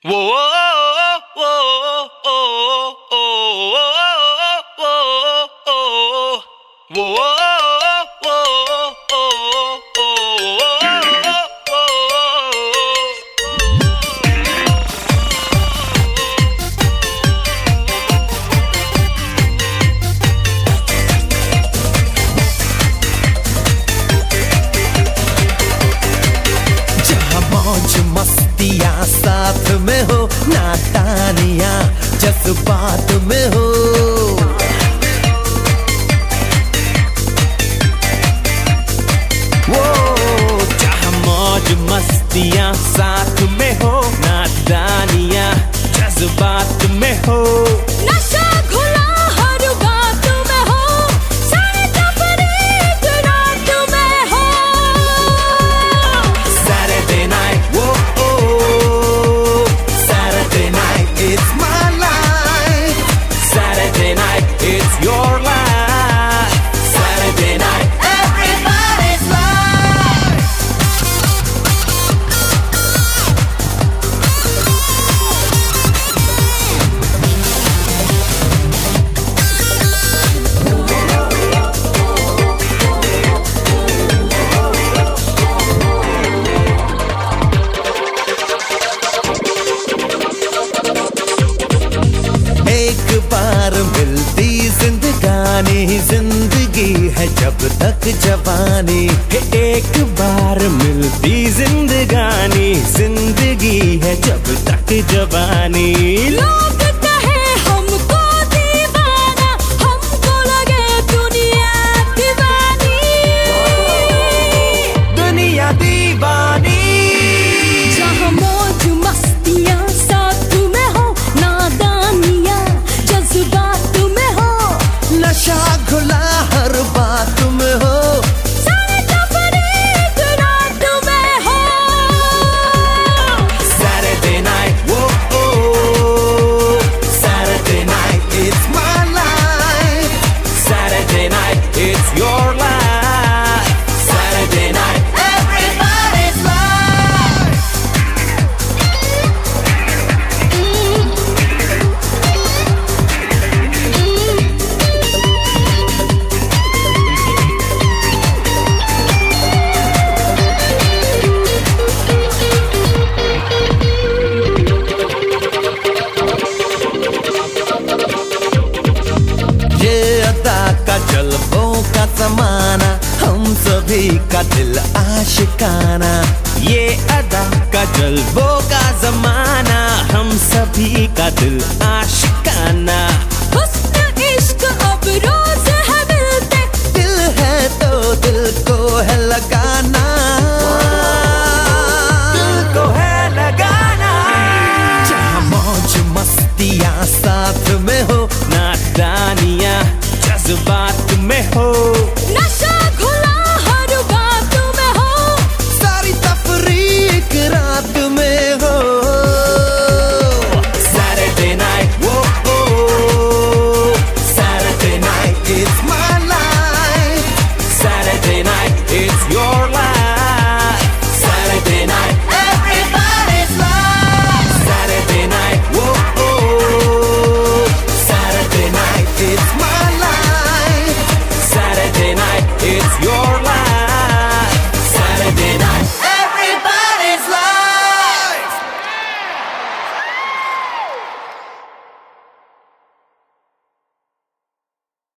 वो मस्तियाँ साथ में हो, नादानियाँ जज्बात में हो। वो जहाँ मौज मस्तियाँ साथ में हो, नादानियाँ जज्बात में हो। नशा घुला हर बात में हो, सारे तफरीक रात में हो। Saturday night, whoa, Saturday night, it's my life. Saturday night, it's your life. Saturday night, everybody's life. एक बार मिलती जिंदगानी, जिंदगी है जब तक जवानी। एक बार मिलती जिंदगानी, जिंदगी है जब तक जवानी। लोग कहे हमको दीवाना, हमको लगे दुनिया दीवानी। दुनिया दीवानी। जहाँ मौज मस्तियाँ साथ में हो, नादानियाँ जज्बात में हो। नशा घुला हर बात में हो, सारे तफरीक रात में हो। Saturday night, whoa, Saturday night, it's my life. Saturday night, it's your life. Saturday night, everybody's life. ये अदा का जलवों का जमाना, हम सभी का दिल आशिकाना। ये अदा का जलवों का जमाना, हम सभी का दिल आशिकाना।